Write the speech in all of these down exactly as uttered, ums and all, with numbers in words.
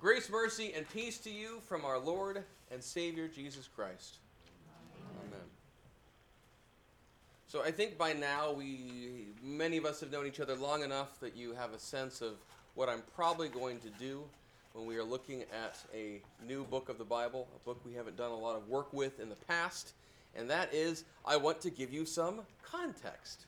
Grace, mercy, and peace to you from our Lord and Savior, Jesus Christ. Amen. Amen. So I think by now we, many of us have known each other long enough that you have a sense of what I'm probably going to do when we are looking at a new book of the Bible, a book we haven't done a lot of work with in the past, and that is I want to give you some context.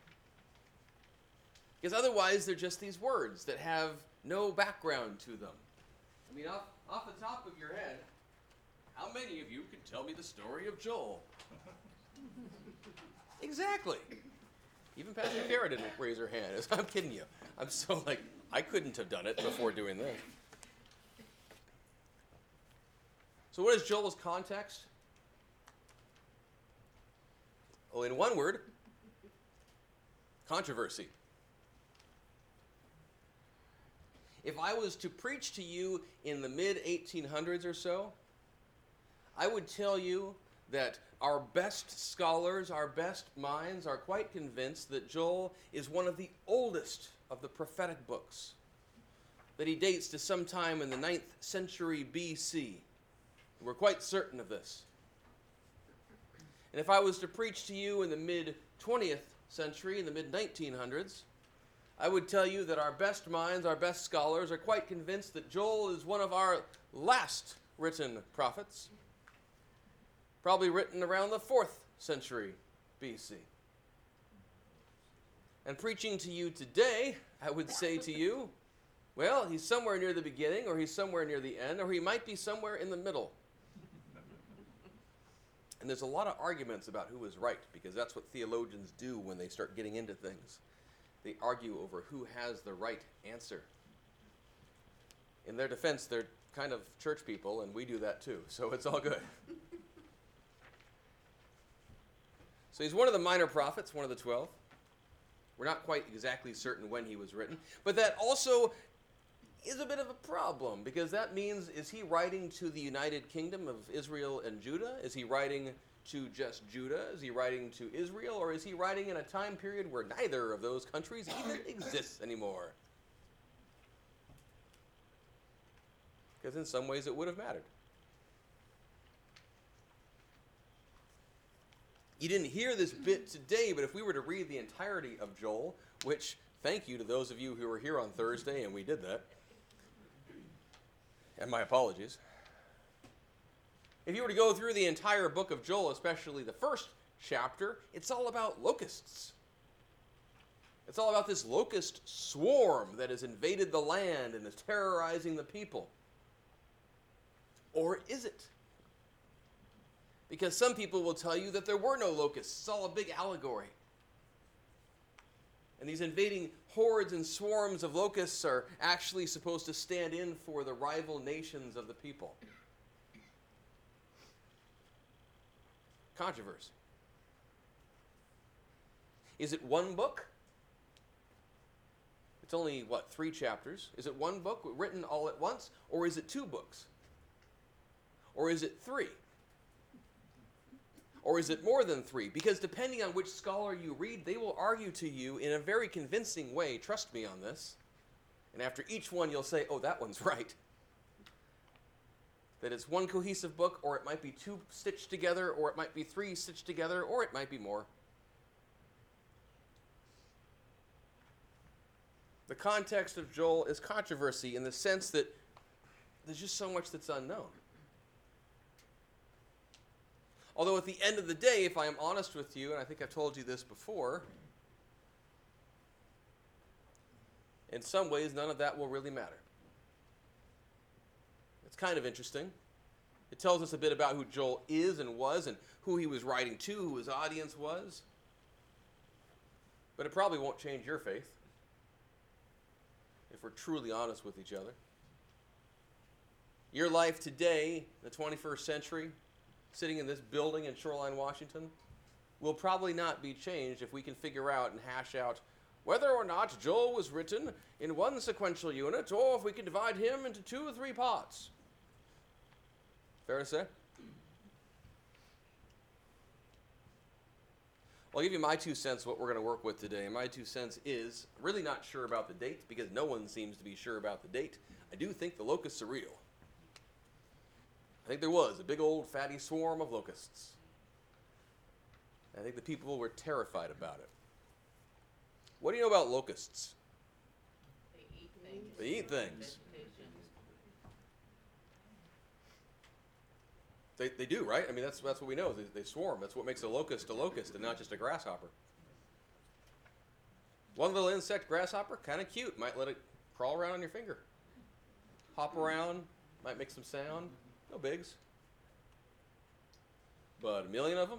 Because otherwise they're just these words that have no background to them. I mean, off, off the top of your head, how many of you could tell me the story of Joel? Exactly. Even Pastor Kara didn't raise her hand. I'm kidding you. I'm so like, I couldn't have done it before doing this. So what is Joel's context? Oh, in one word, controversy. If I was to preach to you in the mid eighteen hundreds or so, I would tell you that our best scholars, our best minds are quite convinced that Joel is one of the oldest of the prophetic books, that he dates to sometime in the ninth century B C. We're quite certain of this. And if I was to preach to you in the mid twentieth century, in the mid nineteen hundreds, I would tell you that our best minds, our best scholars are quite convinced that Joel is one of our last written prophets, probably written around the fourth century B C. And preaching to you today, I would say to you, well, he's somewhere near the beginning, or he's somewhere near the end, or he might be somewhere in the middle. And there's a lot of arguments about who is right, because that's what theologians do when they start getting into things. They argue over who has the right answer. In their defense, they're kind of church people, and we do that too, so it's all good. So he's one of the minor prophets, one of the twelve. We're not quite exactly certain when he was written, but that also is a bit of a problem, because that means, is he writing to the United Kingdom of Israel and Judah? Is he writing to just Judah? Is he writing to Israel? Or is he writing in a time period where neither of those countries even exists anymore? Because in some ways it would have mattered. You didn't hear this bit today, but if we were to read the entirety of Joel, which, thank you to those of you who were here on Thursday, and we did that, and my apologies. If you were to go through the entire book of Joel, especially the first chapter, it's all about locusts. It's all about this locust swarm that has invaded the land and is terrorizing the people. Or is it? Because some people will tell you that there were no locusts. It's all a big allegory. And these invading hordes and swarms of locusts are actually supposed to stand in for the rival nations of the people. Controversy. Is it one book? It's only, what, three chapters? Is it one book written all at once? Or is it two books? Or is it three? Or is it more than three? Because depending on which scholar you read, they will argue to you in a very convincing way, trust me on this. And after each one, you'll say, oh, that one's right. That it's one cohesive book, or it might be two stitched together, or it might be three stitched together, or it might be more. The context of Joel is controversy in the sense that there's just so much that's unknown. Although at the end of the day, if I am honest with you, and I think I've told you this before, in some ways, none of that will really matter. It's kind of interesting. It tells us a bit about who Joel is and was and who he was writing to, who his audience was. But it probably won't change your faith, if we're truly honest with each other. Your life today, the twenty-first century, sitting in this building in Shoreline, Washington, will probably not be changed if we can figure out and hash out whether or not Joel was written in one sequential unit, or if we can divide him into two or three parts. Fair to say? I'll give you my two cents what we're going to work with today. And my two cents is really not sure about the date because no one seems to be sure about the date. I do think the locusts are real. I think there was a big old fatty swarm of locusts. I think the people were terrified about it. What do you know about locusts? They eat things. They eat things. They, they do, right? I mean, that's that's what we know. They, they swarm. That's what makes a locust a locust and not just a grasshopper. One little insect, grasshopper, kind of cute. Might let it crawl around on your finger. Hop around, might make some sound. No bigs. But a million of them?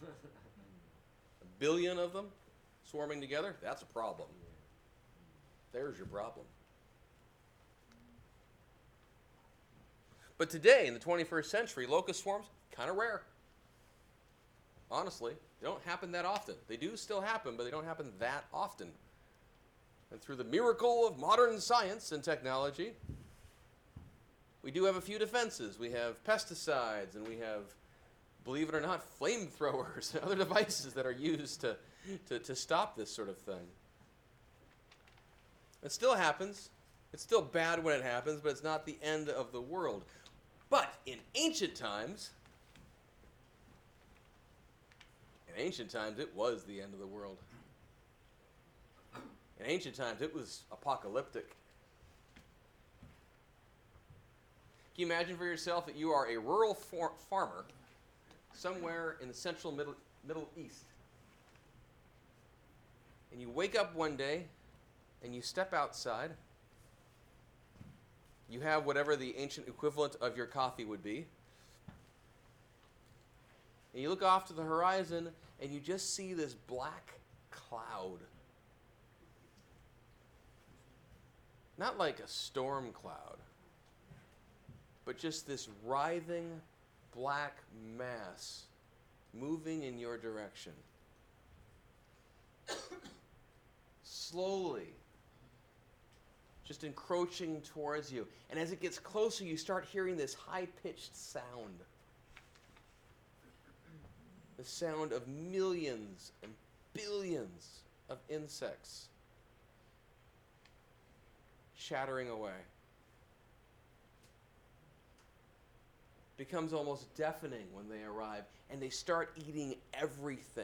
A billion of them swarming together? That's a problem. There's your problem. But today, in the twenty-first century, locust swarms, kind of rare. Honestly, they don't happen that often. They do still happen, but they don't happen that often. And through the miracle of modern science and technology, we do have a few defenses. We have pesticides, and we have, believe it or not, flamethrowers and other devices that are used to, to, to stop this sort of thing. It still happens. It's still bad when it happens, but it's not the end of the world. But in ancient times, in ancient times, it was the end of the world. In ancient times, it was apocalyptic. Can you imagine for yourself that you are a rural for- farmer somewhere in the central Middle, Middle East, and you wake up one day and you step outside. You have whatever the ancient equivalent of your coffee would be. And you look off to the horizon and you just see this black cloud. Not like a storm cloud, but just this writhing black mass moving in your direction. Slowly. Just encroaching towards you. And as it gets closer, you start hearing this high-pitched sound. The sound of millions and billions of insects chattering away. It becomes almost deafening when they arrive, and they start eating everything.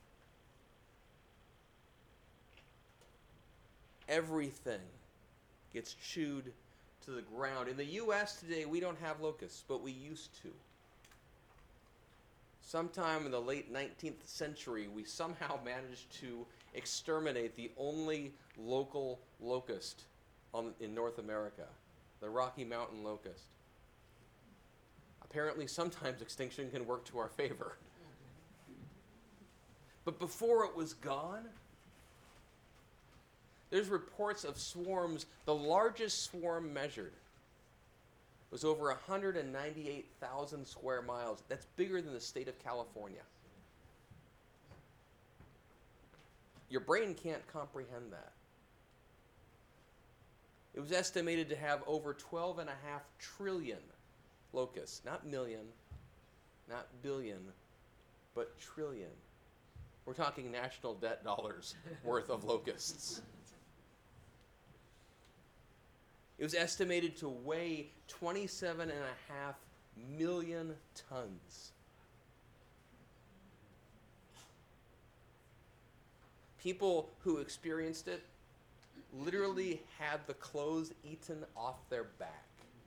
Everything gets chewed to the ground. In the U S today, we don't have locusts, but we used to. Sometime in the late nineteenth century, we somehow managed to exterminate the only local locust on, in North America, the Rocky Mountain locust. Apparently, sometimes extinction can work to our favor. But before it was gone, there's reports of swarms. The largest swarm measured was over one hundred ninety-eight thousand square miles. That's bigger than the state of California. Your brain can't comprehend that. It was estimated to have over twelve and a half trillion locusts. Not million, not billion, but trillion. We're talking national debt dollars worth of locusts. It was estimated to weigh twenty-seven and a half million tons. People who experienced it literally had the clothes eaten off their back.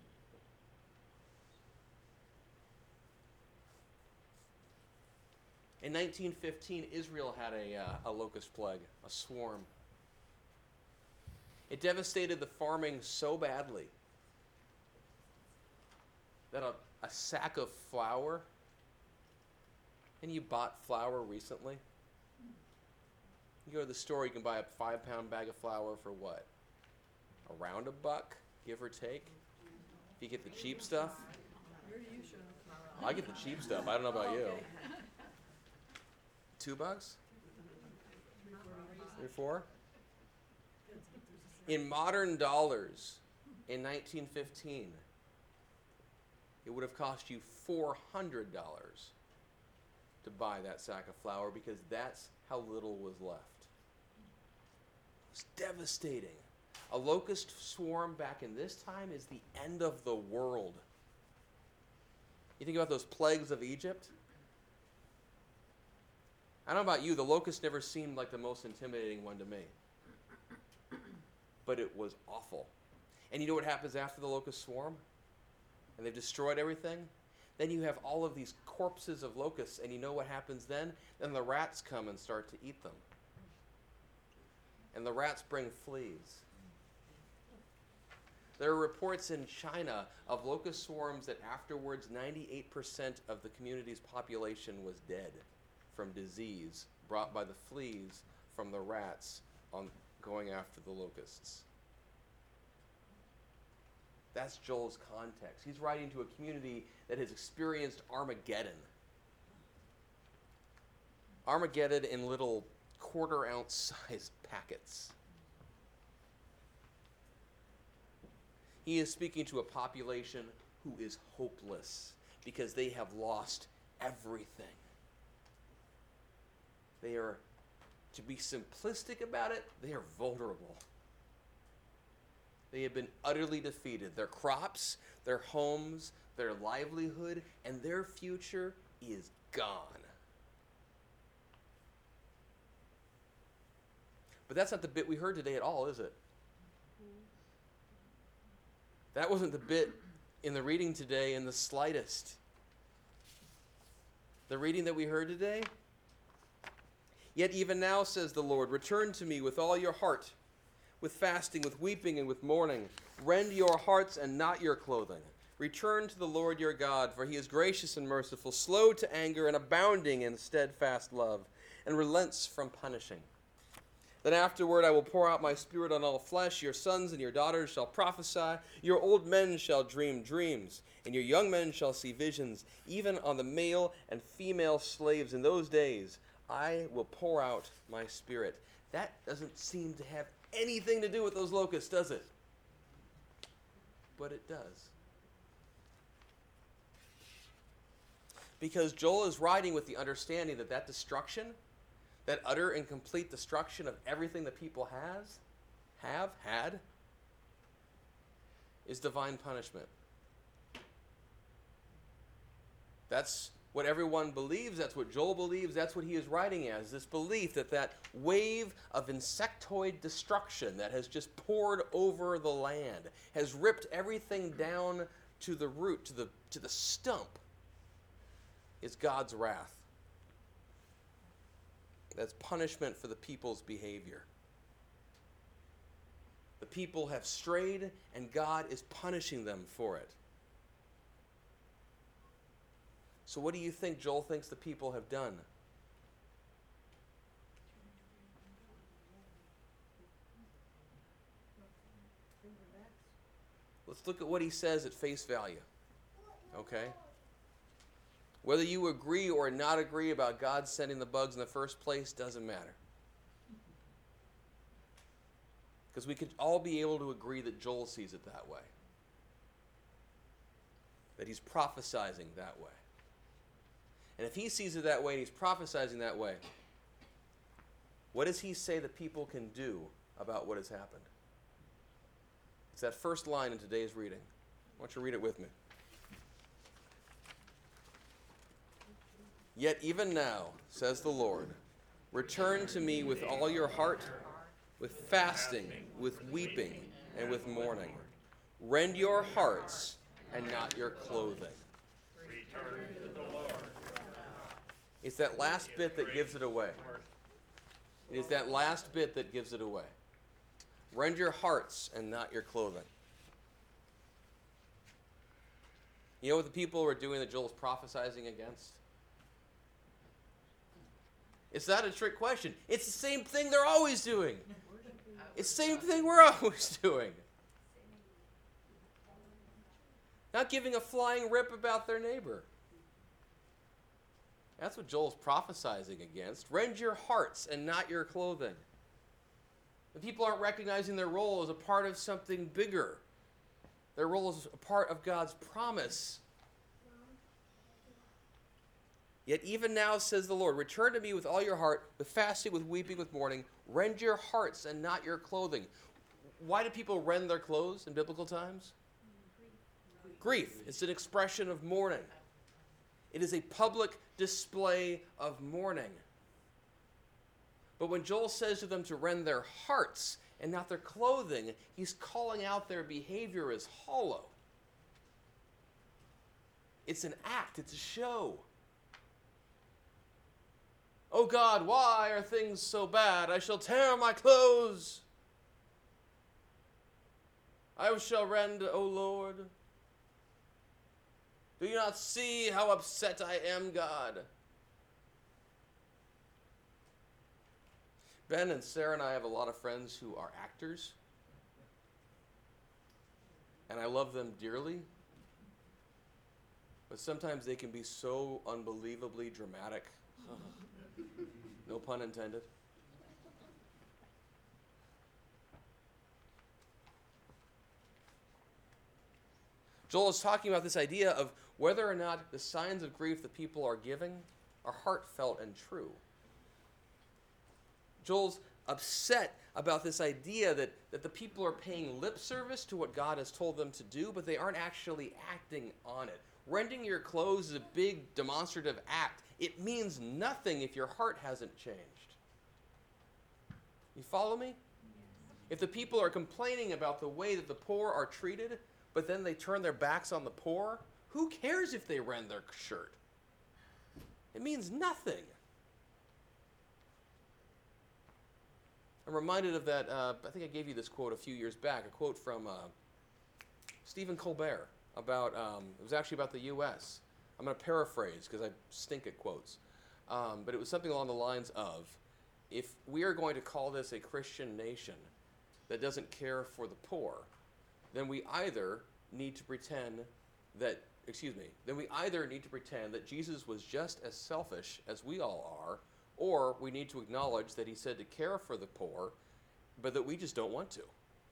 In nineteen fifteen, Israel had a, uh, a locust plague, a swarm. It devastated the farming so badly that a, a sack of flour, and you bought flour recently? You go to the store, you can buy a five pound bag of flour for what? Around a buck, give or take? If you get the cheap stuff? I get the cheap stuff. I don't know about you. Two bucks? Three, four? In modern dollars, in nineteen fifteen, it would have cost you four hundred dollars to buy that sack of flour because that's how little was left. It's devastating. A locust swarm back in this time is the end of the world. You think about those plagues of Egypt? I don't know about you, the locust never seemed like the most intimidating one to me. But it was awful. And you know what happens after the locust swarm? And they've destroyed everything? Then you have all of these corpses of locusts, and you know what happens then? Then the rats come and start to eat them. And the rats bring fleas. There are reports in China of locust swarms that afterwards ninety-eight percent of the community's population was dead from disease brought by the fleas from the rats on going after the locusts. That's Joel's context. He's writing to a community that has experienced Armageddon. Armageddon in little quarter ounce sized packets. He is speaking to a population who is hopeless because they have lost everything. They are, to be simplistic about it, they are vulnerable. They have been utterly defeated. Their crops, their homes, their livelihood, and their future is gone. But that's not the bit we heard today at all, is it? That wasn't the bit in the reading today in the slightest. The reading that we heard today? Yet even now, says the Lord, return to me with all your heart, with fasting, with weeping, and with mourning. Rend your hearts and not your clothing. Return to the Lord your God, for he is gracious and merciful, slow to anger and abounding in steadfast love, and relents from punishing. Then afterward I will pour out my spirit on all flesh. Your sons and your daughters shall prophesy. Your old men shall dream dreams, and your young men shall see visions. Even on the male and female slaves in those days I will pour out my spirit. That doesn't seem to have anything to do with those locusts, does it? But it does. Because Joel is writing with the understanding that that destruction, that utter and complete destruction of everything that people has, have, had, is divine punishment. That's what everyone believes. That's what Joel believes. That's what he is writing as. This belief that that wave of insectoid destruction that has just poured over the land, has ripped everything down to the root, to the, to the stump, is God's wrath. That's punishment for the people's behavior. The people have strayed, and God is punishing them for it. So what do you think Joel thinks the people have done? Let's look at what he says at face value. Okay? Whether you agree or not agree about God sending the bugs in the first place doesn't matter. Because we could all be able to agree that Joel sees it that way. That he's prophesizing that way. And if he sees it that way and he's prophesizing that way, what does he say that people can do about what has happened? It's that first line in today's reading. I want you to read it with me. Yet even now, says the Lord, return to me with all your heart, with fasting, with weeping, and with mourning. Rend your hearts and not your clothing. Return to the Lord. It's that last bit that gives it away. It is that last bit that gives it away. Rend your hearts and not your clothing. You know what the people were doing that Joel's prophesying against? It's not a trick question. It's the same thing they're always doing. It's the same thing we're always doing. Not giving a flying rip about their neighbor. That's what Joel's prophesying against. Rend your hearts and not your clothing. The people aren't recognizing their role as a part of something bigger. Their role is a part of God's promise. Yet even now, says the Lord, return to me with all your heart, with fasting, with weeping, with mourning. Rend your hearts and not your clothing. Why do people rend their clothes in biblical times? Grief. It's an expression of mourning. It is a public display of mourning. But when Joel says to them to rend their hearts and not their clothing, he's calling out their behavior as hollow. It's an act. It's a show. Oh God, why are things so bad? I shall tear my clothes. I shall rend, O Lord. Do you not see how upset I am, God? Ben and Sarah and I have a lot of friends who are actors. And I love them dearly. But sometimes they can be so unbelievably dramatic. No pun intended. Joel is talking about this idea of whether or not the signs of grief that people are giving are heartfelt and true. Joel's upset about this idea that, that the people are paying lip service to what God has told them to do, but they aren't actually acting on it. Rending your clothes is a big demonstrative act. It means nothing if your heart hasn't changed. You follow me? If the people are complaining about the way that the poor are treated, but then they turn their backs on the poor, who cares if they rend their shirt? It means nothing. I'm reminded of that, uh, I think I gave you this quote a few years back, a quote from uh, Stephen Colbert about, um, it was actually about the U S I'm going to paraphrase because I stink at quotes. Um, but it was something along the lines of, if we are going to call this a Christian nation that doesn't care for the poor, then we either need to pretend that, excuse me, then we either need to pretend that Jesus was just as selfish as we all are, or we need to acknowledge that he said to care for the poor, but that we just don't want to.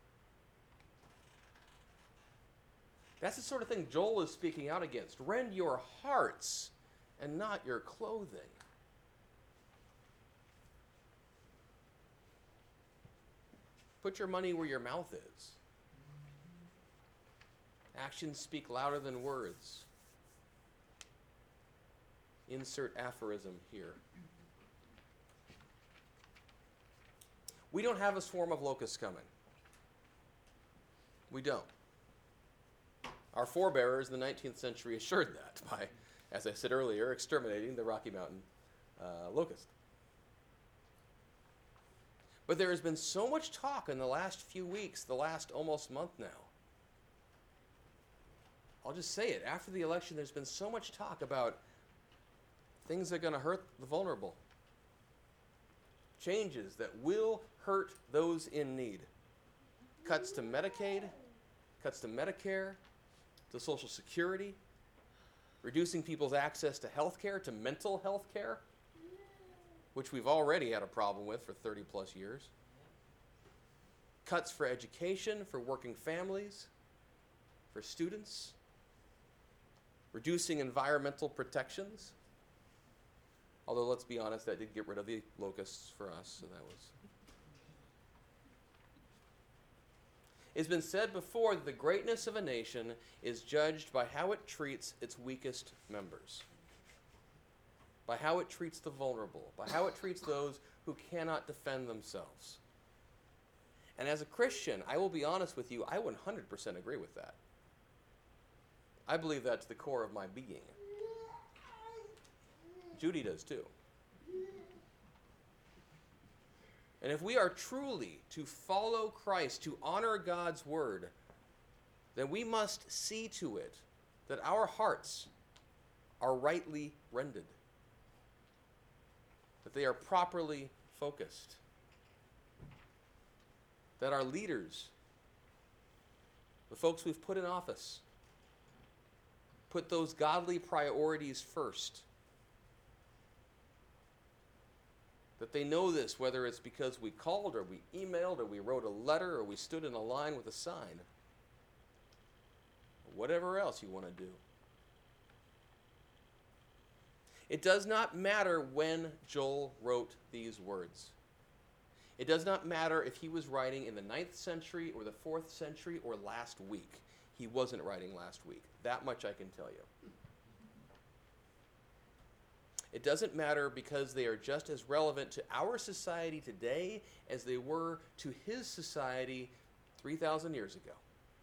That's the sort of thing Joel is speaking out against. Rend your hearts and not your clothing. Put your money where your mouth is. Actions speak louder than words. Insert aphorism here. We don't have a swarm of locusts coming. We don't. Our forebears in the nineteenth century assured that by, as I said earlier, exterminating the Rocky Mountain uh, locust. But there has been so much talk in the last few weeks, the last almost month now. I'll just say it. After the election, there's been so much talk about things that are going to hurt the vulnerable. Changes that will hurt those in need. Cuts to Medicaid, cuts to Medicare, to Social Security, reducing people's access to health care, to mental health care, which we've already had a problem with for thirty plus years. Cuts for education, for working families, for students. Reducing environmental protections. Although, let's be honest, that did get rid of the locusts for us, so that was... It's been said before that the greatness of a nation is judged by how it treats its weakest members, by how it treats the vulnerable, by how it treats those who cannot defend themselves. And as a Christian, I will be honest with you, I one hundred percent agree with that. I believe that to the core of my being. Judy does too. And if we are truly to follow Christ, to honor God's word, then we must see to it that our hearts are rightly rended, that they are properly focused, that our leaders, the folks we've put in office, put those godly priorities first. That they know this, whether it's because we called or we emailed or we wrote a letter or we stood in a line with a sign. Or whatever else you want to do. It does not matter when Joel wrote these words. It does not matter if he was writing in the ninth century or the fourth century or last week. He wasn't writing last week. That much I can tell you. It doesn't matter because they are just as relevant to our society today as they were to his society three thousand years ago.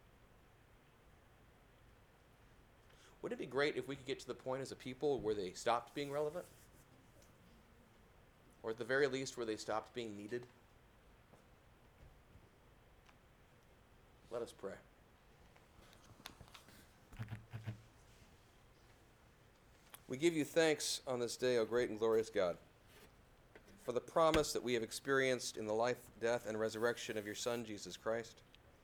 Wouldn't it be great if we could get to the point as a people where they stopped being relevant? Or at the very least, where they stopped being needed? Let us pray. We give you thanks on this day, O great and glorious God, for the promise that we have experienced in the life, death, and resurrection of your Son, Jesus Christ.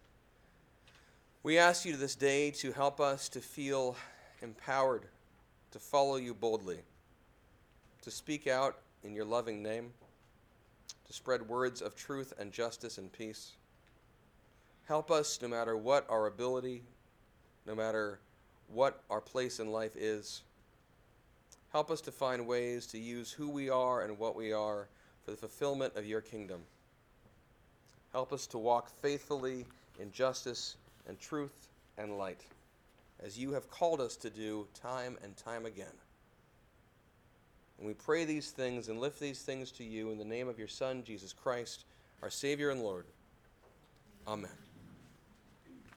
We ask you this day to help us to feel empowered to follow you boldly, to speak out in your loving name, to spread words of truth and justice and peace. Help us, no matter what our ability, no matter what our place in life is. Help us to find ways to use who we are and what we are for the fulfillment of your kingdom. Help us to walk faithfully in justice and truth and light, as you have called us to do time and time again. And we pray these things and lift these things to you in the name of your Son, Jesus Christ, our Savior and Lord. Amen.